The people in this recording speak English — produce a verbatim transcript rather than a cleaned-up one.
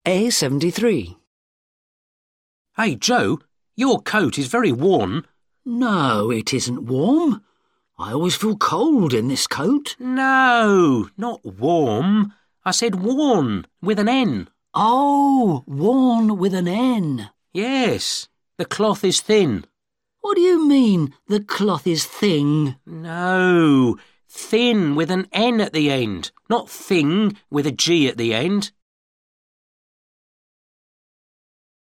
A seventy-three. Hey, Joe, your coat is very worn. No, it isn't warm. I always feel cold in this coat. No, not warm. I said worn, with an N. Oh, worn with an N. Yes, the cloth is thin. What do you mean, the cloth is thin? No, thin with an N at the end, not thing with a G at the end.